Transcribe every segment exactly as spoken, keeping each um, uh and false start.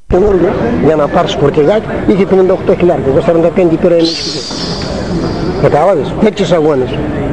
Καινούργια, για να πάρεις φορτηγάκι, είχε πενήντα οκτώ χιλιάδες, εγώ σαράντα πέντε πήρα ενίσχυση. Κατάλαβες, τέτοιες αγώνες.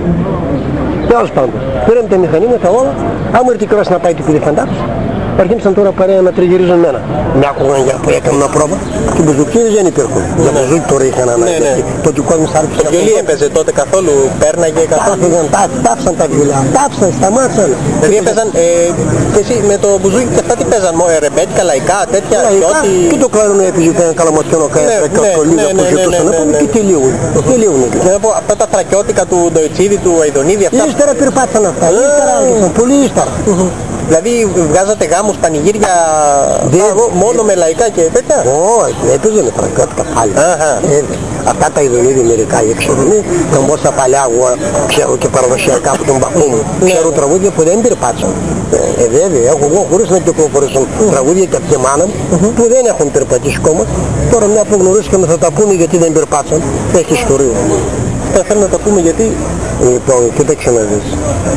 Τέλος πάντων, πήραμε τα μηχανήματα όλα, άμα έρθει η κράση να πάει το παιδί φαντάσου, αρχίσαν τώρα παρέα να τριγυρίζουν μένα. Με άκουγαν για που έκανα μια πρόβα και οι μπουζουκτήρες δεν υπήρχαν. Για μπουζούκι τώρα είχαν ανάγκη. Τότε ο κόσμος άρχισε να βιολί έπαιζε τότε καθόλου, πέρναγε καθόλου. Τάφησαν τα βιολιά, τάφησαν, σταμάτησαν. Δηλαδή έπαιζαν, και εσύ με το μπουζούκι και αυτά τι παίζαν, ρεμπέτικα, λαϊκά, τέτοια. Και το κλαρίνο έπαιζε ένα καλαμοτιόνο καΐα που ζητούσαν και τελείουν. Και να πω, αυτά τα θρακιώτικα του Ντοϊτσίδη, του Αιδονίδη, αυτά. Ύστερα πυρπάτησαν αυτά, ύστερα άρχισαν, πολύ ύστερα. Δηλαδή βγάζατε γάμους, πανηγύρια μόνο με λαϊκά και τέτοια. Όχι, έπαιζε με θρακιώτικα πάλι. Αυτά τα Αιδονίδη μερικά οι εξωτερικοί, τον πόσα παλιά εγώ ξέρω και παραδοσιακά από τον παππού μου. Ξέρω τραγούδια που δεν πυρπάτησαν. Ε, βέβαια, έχω εγώ χωρίς να κυκλοφορήσουν τραγούδια και από τη μάνα μου που δεν έχουν περπατήσει ακόμα. Τώρα μια που γνωρίζουμε θα τα πούμε γιατί δεν περπάτησαν. Έχει ιστορία. Θα θέλω να τα πούμε γιατί. Λοιπόν, κοίταξε να δεις.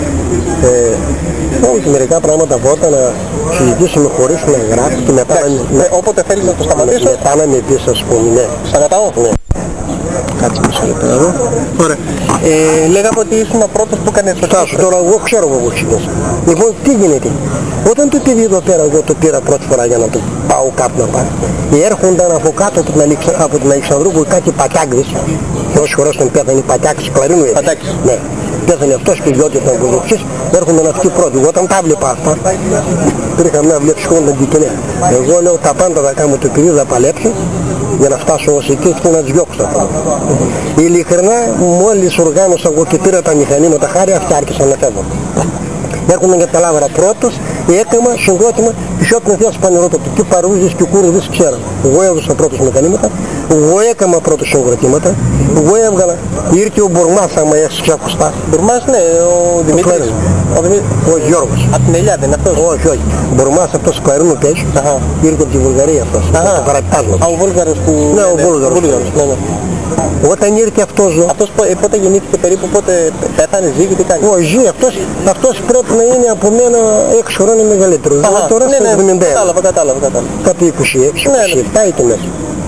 Ε, όχι μερικά πράγματα από όταν να συζητήσουμε χωρίς να γράψει και μετά να... Με, όποτε θέλεις να το σταματήσω. Με, μετά να με πεις ας πούμε, ναι. Σταματάω. Ναι. Κάτσε μισό λεπτό εδώ. Ωραία. Ε, λέγαμε ότι ήσουν ο πρώτος που έκανε το Στάσου, τώρα εγώ ξέρω εγώ ξεκίνησα. Λοιπόν, τι γίνεται. Όταν το παιδί εδώ πέρα, εγώ το πήρα πρώτη φορά για να το πάω κάπου να πάρει. Έρχονταν από κάτω από την, Αλεξα... από την Αλεξανδρούπολη κάτι πατιάκδες. Και όσοι χωρές τον πέθανε πατιάκης κλαρίνου έτσι. Πατιάκης. Ναι. Πέθανε αυτός και οι δυο ήταν κοζοξής. Έρχονταν αυτοί πρώτοι. Εγώ όταν τα βλέπα αυτά, πήρχα μια βλέψη χόντα δικαινέ. Εγώ λέω τα πάντα θα κάνω το παιδί, θα παλέψω για να φτάσω ως εκεί και να τις διώξω. Ειλικρινά, μόλις οργάνωσα εγώ και πήρα τα μηχανήματα χάρη, αυτοί άρχισαν να φεύγουν. Έρχονταν για τα λάβαρα πρώτος, έκαμα, συγκρότημα, και όποιον θες πανερότατο, και παρούζες και κούρδες ξέραν. Εγώ έδωσα πρώτος μηχανήματα, εγώ έκαμα πρώτος συγκροτήματα, εγώ έβγαλα, ήρθε ο Μπουρμάς άμα έχεις ξεχωστά. Μπουρμάς, ναι, ο Δημήτρης. Ο, ο Γιώργος. Από την Ελιά δεν είναι αυτός. Όχι, όχι. Μπουρμάς αυτός κλαρίνου παίζει, ήρθε από τη Βουλγαρία αυτός, το παραπτάσματος. Α, ο Βούλγαρος που... Ναι, ο Βούλγαρος. Όταν ήρθε αυτός εδώ... Αυτός πότε γεννήθηκε περίπου, πότε πέθανε, ζει και τι κάνει. Όχι, ζει, αυτός, αυτός πρέπει να είναι από μένα έξι χρόνια μεγαλύτερος. Αχα, τώρα ναι, στο ναι, εβδομήντα ένα. κατάλαβα, κατάλαβα, κατάλαβα. Κάπου είκοσι έξι, είκοσι επτά ήταν μέσα.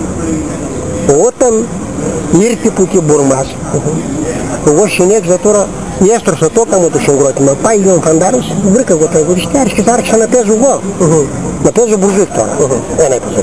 Όταν ήρθε που και Μπουρμάς, εγώ συνέχιζα τώρα, έστρωσα το έκανα το συγκρότημα. Πάει ο Φαντάρος, βρήκα εγώ τραγουδιστιάρης και άρχισα να παίζω εγώ. Να παίζω μπουρζούκι τώρα. Ένα έπαιζε.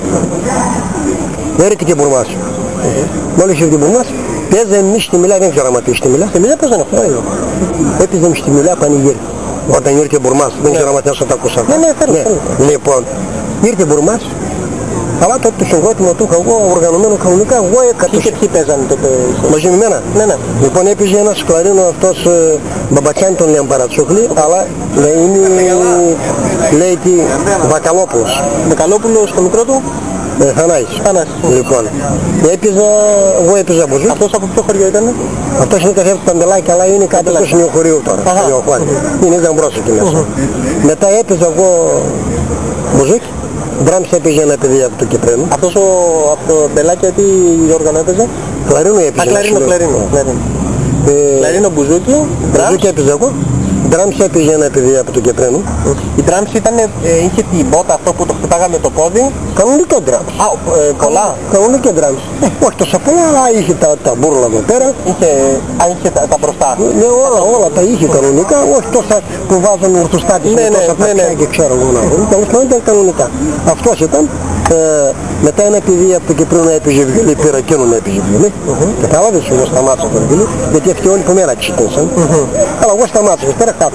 Έρχεται και Μπουρμάς. Μόλις ήρθε ο Μπουρμάς, παίζε εμείς στη Μιλά, δεν ξέρω άμα πει στη Μιλά. Στη Μιλά παίζανε αυτό. Έπαιζε εμείς στη Μιλά πανηγύρι. Όταν ήρθε ο Μπουρμάς, δεν ξέρω άμα θες να τα ακούσατε. Ναι, ναι, θέλω. Λοιπόν, ήρθε ο Μπουρμάς, αλλά τότε το συγκρότημα του είχα εγώ οργανωμένο κανονικά, εγώ έκατος. Ποιοι και ποιοι παίζανε τότε. Μαζί με μένα. Ναι, ναι. Λοιπόν, έπαιζε ένας κλαρίνο αυτός Μπαμπατσιάν τον λέει Μπαρατσούχλη, αλλά είναι, λέει τι, Βακαλόπουλος. Βακαλόπουλος στο μικρό του. Ε, Θανάης. Θανάης. Λοιπόν, έπαιζα, εγώ έπαιζα από ζούκι. Αυτός από ποιο χωριό ήταν? Αυτός είναι καθένα Παντελάκη, αλλά είναι κάτι στο νεοχωρίο τώρα. Είναι ήταν μπρος εκεί μέσα. Μετά έπαιζα εγώ μπουζούκι. Μπράμς έπαιζε ένα παιδί από το Κυπρένο. Αυτός ο, από το Μπελάκια τι όργανο έπαιζε? Κλαρίνο έπαιζε. Α, κλαρίνο, κλαρίνο. Κλαρίνο, μπουζούκι, μπουζούκι έπαιζε εγώ. Drums έπαιζε ένα παιδί από το Κυπρένο. Η drums ήταν, ε, είχε την μπότα αυτό που το χτυπάγαμε το πόδι. Κανονικά drums. Α, ε, πολλά. Κανονικά drums. Ε, όχι τόσο πολλά, αλλά είχε τα, τα μπούρλα εδώ πέρα. Είχε, αν είχε τα, τα μπροστά. Ναι, όλα, όλα τα είχε κανονικά, όχι τόσα που βάζανε ορθοστάτες ναι, με τόσα ναι, ναι, ναι. και ξέρω εγώ να βρουν. Τέλος πάντων ήταν κανονικά. Αυτός ήταν. Ε, μετά ένα παιδί από το Κυπρίνο έπαιζε βιολί, πήρα εκείνον έπαιζε βιολί. Κατάλαβες, εγώ σταμάτησα το βιολί, γιατί αυτοί όλοι που μένα ξεκίνησαν. Αλλά εγώ σταμάτησα, πέρα κάτω.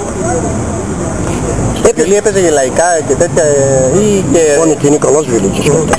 Βιολί έπαιζε για λαϊκά και τέτοια ή και... Μόνο και είναι καλός βιολί και σκοτές.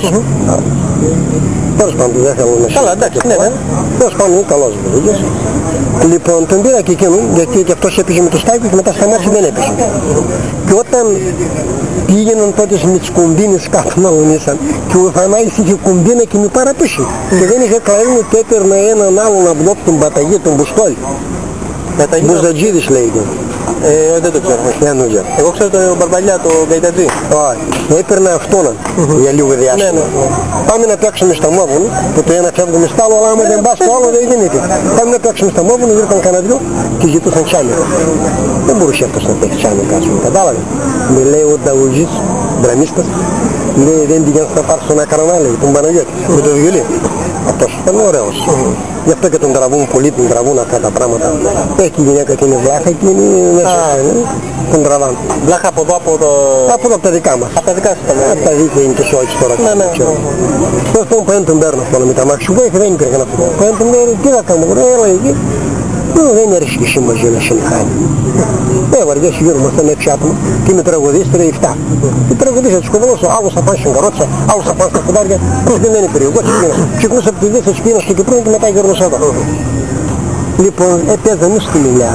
Τέλος πάντων δεν θέλω να καλά, εντάξει, ναι, ναι. Τέλος πάντων είναι καλός βιολί. Λοιπόν, τον πήρα και εκείνον, γιατί και αυτός έπαιζε με το στάκι και μετά σταμάτησε δεν έπαιζε. Και όταν πήγαιναν τότε με τις κουμπίνες κάτω να λονίσαν και ο Θανάης είχε κουμπίνα και με παραπίσω και δεν είχε κλαρίνο και έπαιρνε έναν άλλον αμπλόπ τον Παταγί, τον Μπουστόλη. Μπουζατζίδης λέγεται. Ε, δεν το ξέρω. Yeah, εγώ ξέρω τον Μπαρμπαλιά, τον Γκαϊτατζή. Όχι, έπαιρνε αυτόν για λίγο διάστημα. Ναι, ναι. Πάμε να παίξουμε στα Μόβουνο, που το ένα φεύγουμε στα άλλο, αλλά άμα δεν πας το άλλο δεν γίνεται. Πάμε να παίξουμε στα Μόβουνο, ήρθαν κανένα δυο και ζητούσαν τσάμικα. Δεν μπορούσε αυτός να παίξει τσάμικα, κατάλαβε. Με λέει ο Νταουτζής, δραμίστας, Λέει δεν πηγαίνεις να πάρεις τον ακρανά, λέει, τον Παναγιώτη, με το βιολί. Αυτός ήταν ωραίος. Γι' αυτό και τον τραβούν πολύ, τον τραβούν αυτά τα πράγματα. Έχει η γυναίκα και είναι βλάχα και είναι μέσα. Τον τραβάνε. Βλάχα από εδώ από το... Από εδώ από τα δικά μας. Από τα δικά σας τα Από τα δικά είναι τόσο όχι τώρα. Ναι, ναι. Στο αυτό που τον παίρνω αυτό με τα μάξι σου βοήθη, δεν υπήρχε αυτό. Που τον λέει, τι θα κάνω, έλα εκεί. Δεν έρχεσαι και εσύ μαζί να σε χάνει. Ε, βαριές γύρω μας ήταν έξι άτομα και με τραγουδίστρια οι εφτά. Και τραγουδίστρια τους κοβολώσω, άλλος θα πάνε στην καρότσα, άλλος θα πάνε στα φουδάρια, προσδεμένη περίοδο. Εγώ ξυπνήσα. Ξυπνούσα από τη δύση της πίνας και Κυπρού και μετά γύρω εδώ. Λοιπόν, έπαιζαμε στη μιλιά.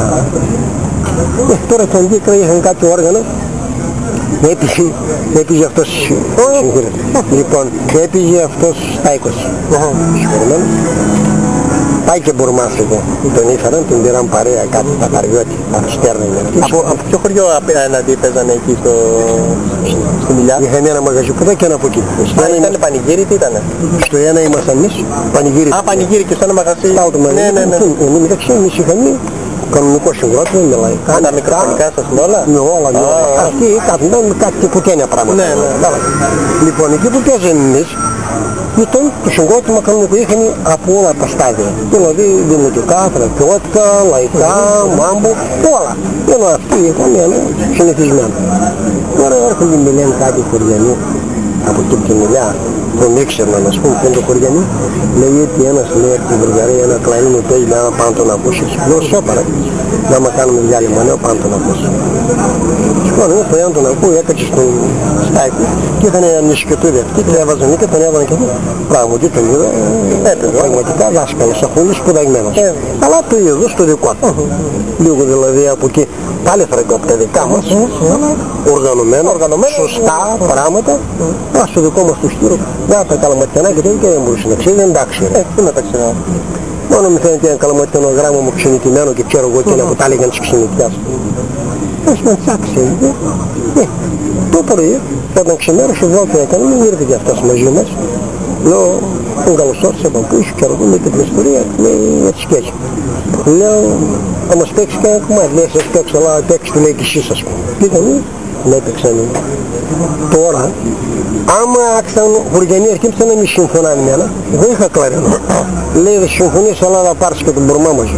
Ε, τώρα και αντίκρα είχαν κάποιο όργανο. Έπιζε, έπιζε αυτός, λοιπόν, έπιζε αυτός στα είκοσι. Συγχωρημένος. Πάει και Μπουρμάς εδώ. Τον ήφεραν, τον πήραν παρέα κάτι τα Καριώτη, τα Στέρνα είναι. Από, από ποιο χωριό απέναντι παίζανε εκεί στο, στη Μιλιά? Είχαμε ένα μαγαζί που εδώ και ένα από εκεί. Α, ήταν πανηγύρι, τι ήτανε? Στο ένα ήμασταν εμείς, πανηγύρι. Α, πανηγύρι και στο ένα μαγαζί. Πάω το μαγαζί. Ναι, ναι, ναι. Εμείς μεταξύ εμείς είχαμε κανονικό συγκρότημα με λαϊκά. Με τα μικροφωνικά σας με όλα? Με όλα, με όλα. Αυτοί ήταν κάτι τυποτένια πράγματα. Ναι, ναι. Λοιπόν, εκεί που παίζαμε εμείς, ήταν το συγκρότημα κανονικό, είχαν από όλα τα στάδια. Δηλαδή δημοτικά, στρατιώτικα, λαϊκά, μάμπο, όλα. Ενώ αυτοί ήταν ένα συνηθισμένο. Τώρα έρχονται με λένε κάτι χωριανοί από εκεί τη Μιλιά, τον ήξερνα να πούμε ποιο είναι το χωριανοί. Λέει ότι ένας λέει από την Βουλγαρία ένα κλαρίνο παίζει, λέει άμα πάνω τον ακούσεις. Λέω σώπαρα, να άμα κάνουμε διάλειμμα, λέω πάνω τον ακούσεις. Λοιπόν, εγώ το έναν τον ακούω, έκατσε στον Στάικο και ήταν ανησυχητούδη αυτή και έβαζαν και τον έβαλαν και αυτό. Πράγματι τον είδα, έπαιζε πραγματικά δάσκαλος, αφού σπουδαγμένος. Αλλά το είδω στο δικό του. Λίγο δηλαδή από εκεί, πάλι φρέγκο από τα δικά μας, οργανωμένο, σωστά πράγματα, αλλά στο δικό μας το στήρο, να τα καλαματιανά και τέτοια δεν μπορούσε να ξέρει, εντάξει. Ε, τι να τα ξέρω. Μόνο μου φαίνεται ένα καλαματιανό γράμμα μου ξενιτημένο και ξέρω εγώ εκείνα που τα έλεγαν της ξενιτιάς. Ας με τσάξει, ε, το πρωί, όταν ξεμέρωσε εδώ και έκανε, μην ήρθε και αυτός μαζί μας. Λέω, τον καλωσόρισα από πίσω, ξέρω εγώ, με την ιστορία, λέει έτσι και έτσι. Λέω, θα μας παίξει και ένα κομμάτι, λέει, σας παίξω, αλλά παίξει του λέει και εσείς σας πούμε. Ήταν, με έπαιξαν. Τώρα, άμα άξαν χωριανοί αρχίψαν να μη συμφωνάνε εμένα, εγώ είχα κλαρινό. Λέει, δεν συμφωνείς, αλλά θα πάρεις και τον Μπουρμά μαζί.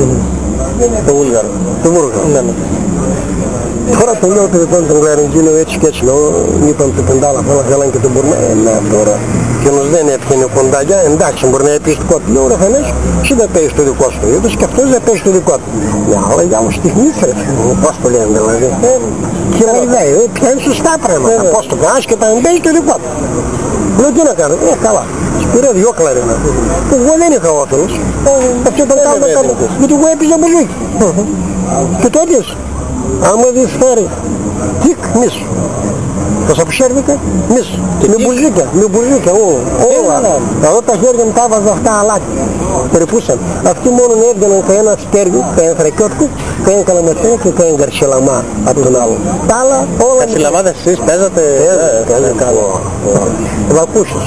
Το Βούλγαρο. Το Βούλγαρο. Τώρα το λέω ότι λοιπόν τον κλαρεντζίνο έτσι και έτσι λέω, είπαν το πεντάλα falan θέλαν και τον Μπουρμά, ε, να τώρα. Και όμως δεν έπιανε κοντάγια, εντάξει μπορεί να έπιες το δικό του, λέω ρε Φανές, εσύ δεν παίζεις το δικό σου το είδος και αυτός δεν παίζεις το δικό του. Μια αλλά για μου στιγμής ρε, πώς το λένε δηλαδή. Και λέει, πιάνει σωστά πράγματα, πώς το κάνεις και τα παίζεις το δικό του. Λέω τι να κάνω, ε καλά, σπηρώ δυο κλαρίνα. Εγώ δεν είχα όφελος, αυτό ήταν κάτω να κάνω, γιατί εγώ έπιζα μπουζούκι. Και τότε, άμα δεις φέρει, τικ, μίσου. Πως από σέρβικα, μίσου. Με μπουζούκια, με μπουζούκια, όλα. Εδώ τα χέρια μου τα έβαζα αυτά αλάτι. Περιπούσαν. Αυτοί μόνο έργαναν κανένα στέργιο, κανένα θρακιώτικο, κανένα καλαματσένα και κανένα γκαρσιλαμά από τον άλλο. Τα άλλα όλα... Γκαρσιλαμάδες εσείς παίζατε... Παίζατε καλό. Βακούσες.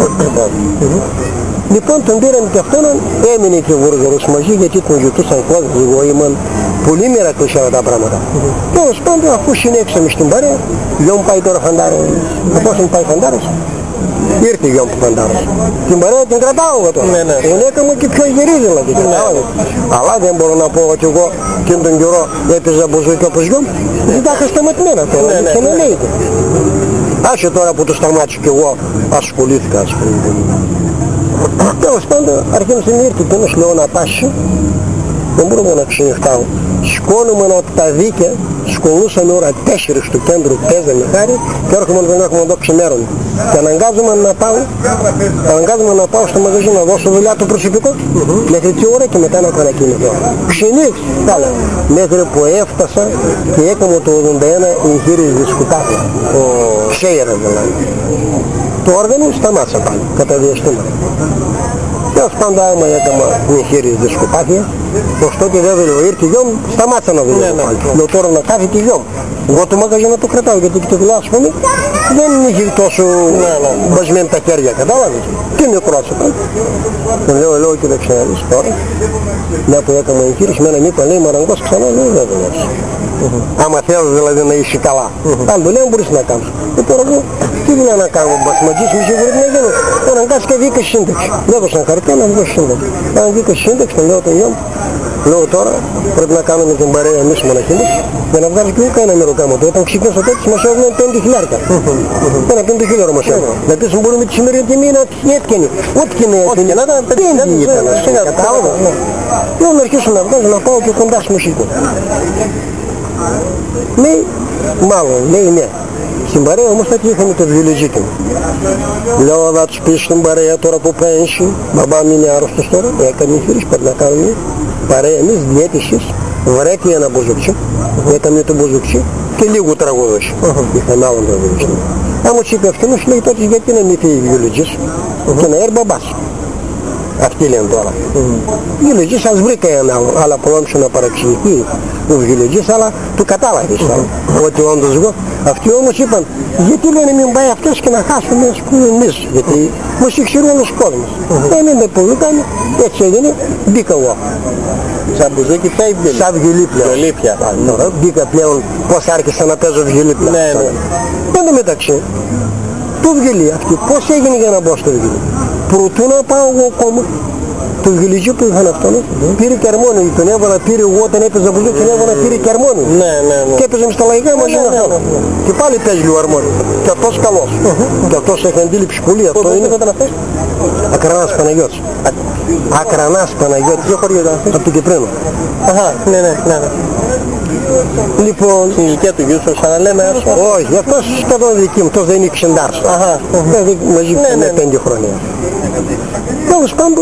Λοιπόν τον πήραμε και αυτόν, έμεινε και ο Βούργαρος μαζί γιατί τον ζητούσαν κόσμο, εγώ ήμουν πολύ μοιρακτός αυτά τα πράγματα. Τέλος πάντων αφού συνέχισαμε στην παρέα, γιο μου πάει τώρα φαντάρο, πώς μου πάει φαντάρος, ήρθε γιο μου φαντάρος. Την παρέα την κρατάω εγώ τώρα, η γυναίκα μου και πιο γερή δηλαδή, αλλά δεν μπορώ να πω ότι εγώ και τον καιρό έπαιζα μπουζούκι όπως γιο μου, δεν τα είχα σταματημένα τώρα, και να λέγεται. Άσε τώρα που το σταμάτησε και εγώ ασχολήθηκα, ασχολήθηκα. Τέλος πάντων, αρχίμησε να ήρθε και λέω να πάσει, δεν μπορούμε να ξενυχτάω. Σκόνουμε από τα δίκαια, σκολούσαμε ώρα τέσσερις στο κέντρο, παίζαμε χάρη και έρχομαι να δεν έχουμε εδώ ξημέρων. Και αναγκάζομαι να πάω, αναγκάζομαι να πάω στο μαγαζί να δώσω δουλειά το προσωπικό, mm-hmm. μέχρι τι ώρα και μετά να κάνω κινητό. Ξενύχτησα, καλά. Μέχρι που έφτασα και έκανα το ογδόντα ένα εγχείρηση δισκουτάκια. Ο Σέιρα δηλαδή. Το όργανο σταμάτησα πάλι, κατά διαστήματα. Τέλος πάντων άμα έκανα την εγχείρηση δισκουτάκια, ωστόσο και βέβαια ήρθε η γιο μου, σταμάτησα να δουλεύω πάλι. Λέω τώρα να κάθει τη γιο μου. Εγώ το μαγαζί να το κρατάω γιατί και το δουλειά ας πούμε δεν είχε τόσο μπασμένα τα χέρια, κατάλαβες. Τι μικρός πάλι. Τον λέω, λέω και δεν ξέρεις τώρα. Μια που έκανα εγχείρηση με έναν μήπα λέει μαραγκός ξανά, λέει δεν δουλεύεις. Άμα θέλεις δηλαδή να είσαι καλά. Αν δουλεύει μπορείς να κάνεις. Και τώρα εγώ τι ήθελα να κάνω μπασματζής, μη σίγουρη να γίνω. Αναγκάστηκα βγήκα σύνταξη. Δεν έδωσαν χαρτιά να βγω σύνταξη. Αν βγήκα σύνταξη, τον λέω το γιο μου. Λέω τώρα πρέπει να κάνουμε την παρέα εμείς μοναχίνες για να βγάζει και εγώ κανένα μεροκάμο. Όταν ξεκίνησα τότε μας έβγαιναν πέντε χιλιάρικα. Ένα πέντε χιλιάρικα μας έβγαιναν. Δηλαδή σου μπορούμε τη σημερινή τιμή να έτκαινε. Ό,τι και να έτκαινε. Πέντε ήταν. Κατάλαβα. Λέω να αρχίσω να βγάζω να πάω και κοντά στη μουσική. Λέει, μάλλον, λέει ναι. Στην παρέα όμως θα είχαμε το βιολογικό μου. Λέω να τους πεις στην παρέα τώρα που πένσει. Μπαμπά μου είναι άρρωστος τώρα. Έκανε χείρις, πρέπει να κάνουμε παρέα εμείς διέτησης. Βρέκει ένα μποζουκτσί. Έκαμε το μποζουκτσί και λίγο τραγούδος. Είχαμε άλλον τραγούδος. Άμα τους είπε αυτός λέει τότε γιατί να μην φύγει βιολογής και να έρθει μπαμπάς. Αυτοί λένε τώρα. Βιολογής σας βρήκα ένα άλλο, αλλά πολέμησε να παραξηγηθεί ο βιολογής, αλλά του κατάλαβες ότι όντως εγώ. Αυτοί όμως είπαν, γιατί λένε μην πάει αυτός και να χάσουμε ας πούμε εμείς, γιατί μας εξηρούν όλος ο κόσμος. Δεν με πολύ κάνει, έτσι έγινε, μπήκα εγώ. Σαν μπουζούκι πια ή βιολί? Σαν βιολί πλέον. Βιολί πια. Τώρα μπήκα πλέον, πώς άρχισα να παίζω βιολί πλέον. Ναι, ναι. Εν τω μεταξύ, το βιολί αυτή, πώς έγινε για να μπω στο βιολί. Προτού να πάω εγώ ακόμα, το βιολιτζί που είχαν αυτόν, πήρε και αρμόνι, τον έβαλα, πήρε εγώ όταν έπαιζα μπουζούκι, τον έβαλα, πήρε και αρμόνι. Ναι, ναι, ναι. Και έπαιζαμε στα λαϊκά μαζί με αυτόν. Και πάλι παίζει λίγο αρμόνι. Και αυτός καλός. Και αυτός έχει αντίληψη πολύ. Αυτό είναι. Ακρανάς Παναγιώτης. Ακρανάς Παναγιώτης. Ποιο χωριό ήταν αυτός? Από το Κυπρίνο. Αχα, ναι, ναι, ναι. Λοιπόν, στην ηλικία του γιου σου, σαν να λέμε ας πούμε. Όχι, αυτός σχεδόν δική μου, αυτός δεν είναι ξεντάρς. Αχα. Δηλαδή μαζί με πέντε χρόνια. Τέλος πάντων,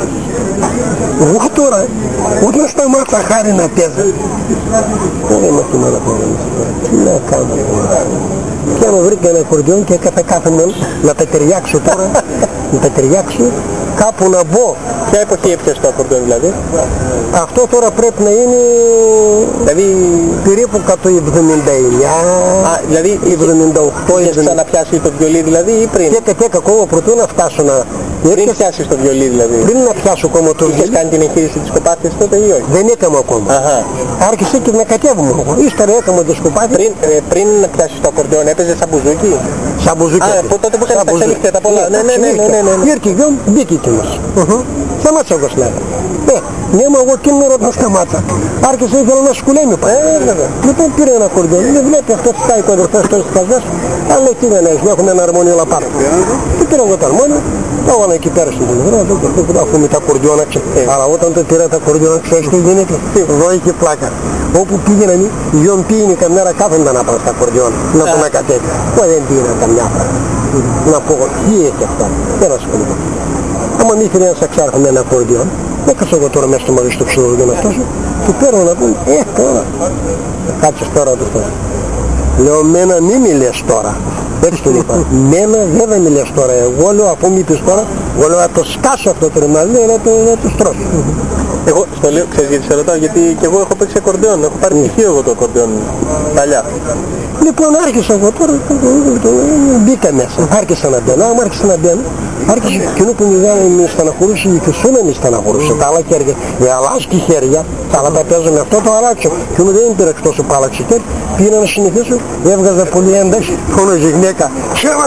εγώ τώρα, ούτε να σταμάτησα χάρη να παίζω. Δεν είμαι αυτοί να πω, τι να κάνω. Και άμα βρήκα ένα ακορντιόν και έκανα κάθε μόνο να τα ταιριάξω τώρα, να τα ταιριάξω, κάπου να μπω. Ποια εποχή έπιασε το ακορντιόν δηλαδή? Αυτό τώρα πρέπει να είναι δηλαδή περίπου εκατόν εβδομήντα εννιά, Α, δηλαδή εβδομήντα οκτώ, είχες ξαναπιάσει το βιολί δηλαδή ή πριν? Και και ακόμα προτού να φτάσω να... Πριν πιάσεις το βιολί δηλαδή? Πριν να πιάσω ακόμα το βιολί. Είχες κάνει την εγχείρηση της σκοπάθειας τότε ή όχι? Δεν έκανα ακόμα. Αχα. Άρχισε και να κατέβουμε εγώ. Ύστερα έκανα τη σκοπάθεια. Πριν, ε, πριν να πιάσεις το ακορντιόν έπαιζε σαν μπουζούκι? Σαν μπουζούκι. Α, τότε που κάνεις τα ξελίχτια τα πολλά. Ναι, ναι, ναι, ναι, ναι. Ήρθε γιο μου, μπήκε και μας. Σταμάτησα εγώ σλάβα. Ε, ναι, μα εγώ εκείνο ρωτώ να σταμάτησα. Άρχισε ήθελα να σκουλέμει πάλι. Ε, βέβαια. Λοιπόν πήρε ένα ακορντιόν. Δεν βλέπει αυτό τι πάει ο αδερφός τώρα στις καζές. Αλλά λέει τι δεν έχεις, έχουμε ένα αρμόνιο όλα πάνω. Και πήρα εγώ το αρμόνιο. Το έβαλα εκεί πέρα στην πολυδρά, αφού με τα κορδιόνα ξέρετε. Αλλά όταν το πήρα τα κορδιόνα ξέρεις τι γίνεται, εδώ είχε πλάκα. Όπου πήγαιναν, οι γιον πήγαινε καμιά ώρα κάθονταν να πάνε στα κορδιόνα, να τον ακατέβει. Μα δεν πήγαιναν καμιά φορά. Να πω, τι έχει αυτά, δεν ασχολείται. Άμα μη ήθελε ένας αξάρχο με ένα κορδιόν, έκασα εγώ τώρα μέσα στο μαζί στο ψηλό να φτώσω, του παίρνω να πούμε, ε τώρα, κάτσες τώρα του πω. Λέω μένα μη μιλες τώρα. Έτσι τον είπα. Μένα δεν θα μιλές τώρα. Εγώ λέω αφού μη πεις τώρα, εγώ λέω να το σκάσω αυτό το ρημάδι, να το, να το στρώσω. Εγώ στο λέω, ξέρεις γιατί σε ρωτάω, γιατί και εγώ έχω παίξει ακορντεόν, έχω πάρει πτυχίο εγώ το ακορντεόν παλιά. Λοιπόν άρχισα εγώ τώρα, μπήκα μέσα, άρχισα να μπαίνω, άμα άρχισα να μπαίνω, άρχισε εκείνο που με στεναχωρούσε, η φυσούνα με στεναχωρούσε, τα άλλα χέρια, με αλλάσκει χέρια, τα άλλα τα παίζω με αυτό το αλλάξω, εκείνο δεν πήρε εκτός που άλλαξε χέρια, πήγαινα να συνηθίσω, έβγαζα πολύ ένταση, φώναζε γυναίκα, χαίρα,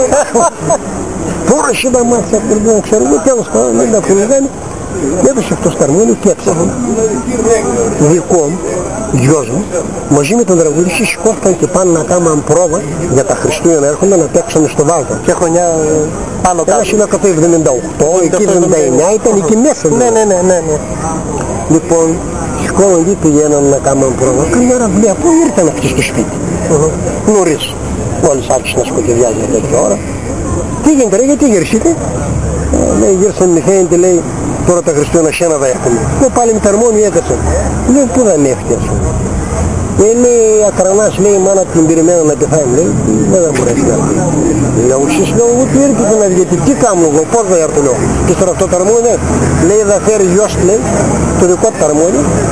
τώρα εσύ τα μάτια, δεν ξέρω, τέλος πάντων, δεν τα φωνηγάνε, έδωσε αυτό στο αρμόνιο και έψαχα. Δικό μου, γιος μου, μαζί με τον τραγουδιστή σηκώθηκαν και πάνε να κάνουν πρόβα για τα Χριστούγεννα, έρχονταν να παίξουμε στο Βάλτο. Και χρονιά πάνω κάτω. Ένας είναι εκατόν εβδομήντα οκτώ, εκεί εβδομήντα εννιά, ήταν εκεί μέσα. Ναι, ναι, ναι, ναι, ναι. Λοιπόν, σηκώναν εκεί, πηγαίναν να κάνουν πρόβα. Καμιά ώρα βλέπω, ήρθαν αυτοί στο σπίτι. Νωρίς. Μόλις άρχισε να σκοτειδιάζει για τέτοια ώρα. Τι γίνεται ρε, γιατί γυρίσετε? Λέει, γύρισαν μηχαίνεται, λέει, τώρα τα Χριστούγεννα σένα θα έχουμε. Λέω πάλι με τα αρμόνια έκατσαν. Λέω πού δεν έφτιαξε. Ε, λέει ακρανάς, λέει η μάνα την περιμένω να πεθάνει. Λέει δεν θα μπορέσει να έρθει. Λέω εσείς λέω ούτε έρχεται να βγει. Τι κάνω εγώ, πώς θα έρθω λέω. Και τώρα αυτό το αρμόνια λέει θα φέρει γιος λέει το δικό του αρμόνια.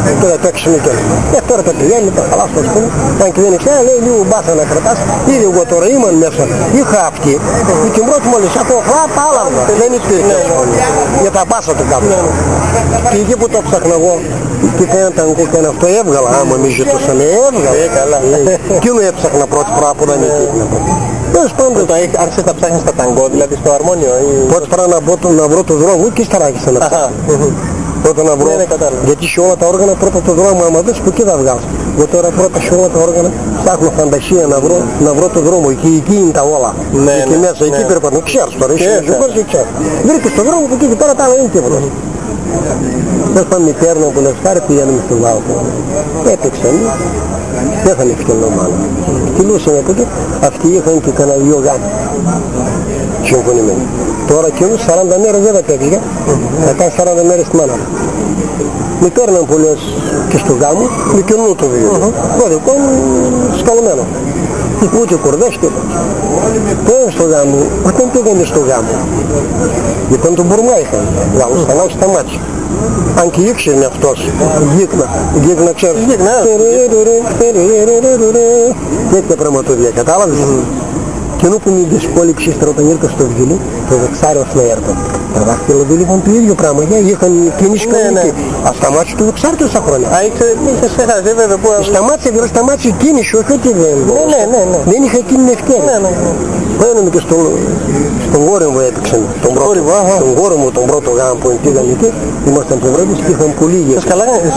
Τώρα παίξουν και ε, τώρα τα πηγαίνει, τα χαλάς το σπίτι. Αν και δεν ξέρει, λέει λίγο μπάσα να κρατάς. Ήδη εγώ τώρα ήμουν μέσα. Είχα αυτή. Και την πρώτη μόλις από χλάπα άλλα. Δεν υπήρχε. Για τα μπάσα του κάτω. Και εκεί που το ψάχνα εγώ, και κανένα ταγκό και αυτό έβγαλα. Άμα μη ζητούσαν, έβγαλα. Ε, καλά. Εκείνο έψαχνα πρώτη φορά που δεν υπήρχε. Τέλος πάντων. Άρχισες να ψάχνεις τα ταγκό, δηλαδή στο αρμόνιο. Πρώτη φορά να βρω, να βρω το δρόμο και ύστερα άρχισα να ψάχνω. Πρώτα να βρω, Ναι, ναι, κατάλαβα. γιατί σε όλα τα όργανα πρώτα το δρόμο άμα δεις που εκεί θα βγάλεις. Εγώ τώρα πρώτα σε όλα τα όργανα ψάχνω φαντασία να βρω, να βρω το δρόμο, εκεί, εκεί είναι τα όλα. Ναι, εκεί ναι, μέσα, ναι. εκεί περπατώ, ξέρεις τώρα, είσαι Ξέρεις, μουσικός και ξέρεις. Βρήκες το δρόμο που εκεί και τώρα τα άλλα είναι τίποτα. Τέλος πάντων μητέρνα που λες χάρη πηγαίνουμε στο Βάουκο. Έπαιξαν, δεν θα είναι ευκαιρνό μάλλον. Κυλούσαν από εκεί, αυτοί είχαν και κανένα δυο γάμους. Συμφωνημένοι. Τώρα εκείνους σαράντα μέρες δεν θα παίξε, θα κάνει σαράντα μέρες τη μάνα. Με παίρναν πολλές και στο γάμο, με καινού το βίντεο. Το δικό μου σκαλωμένο. Ούτε κορδές τίποτα. Πέραν στο γάμο, όταν πήγαμε στο γάμο, γιατί τον Μπουρμά είχαν, γάμος κανάλι σταμάτησε. Αν και ήξερε με αυτός, γύκνα, γύκνα ξέρεις. Γύκνα. Τέτοια πραγματοδία, κατάλαβες. Και ενώ που με δυσκόλυψε ύστερα όταν ήρθα στο βιολί, το δεξάριος να έρθω. Τα δάχτυλα του λοιπόν το ίδιο πράγμα, είχαν κίνηση κανονική. Ας σταμάτησε το δεξάρι τόσα χρόνια. Α, ήξερε, είχες ξεχάσει βέβαια που... Σταμάτησε, βέβαια σταμάτησε η κίνηση, όχι ότι δεν... Ναι, ναι, ναι. Δεν είχα εκείνη την ευκαιρία. Ναι, ναι, ναι. Παίναμε και στον, στον γόρι μου έπαιξαν, τον πρώτο, Γόρι μου, αχα. τον γόρι μου, τον πρώτο γάμο που πήγαμε εκεί, ήμασταν πευρώτες και είχαν πολύ υγεία. Σας καλά,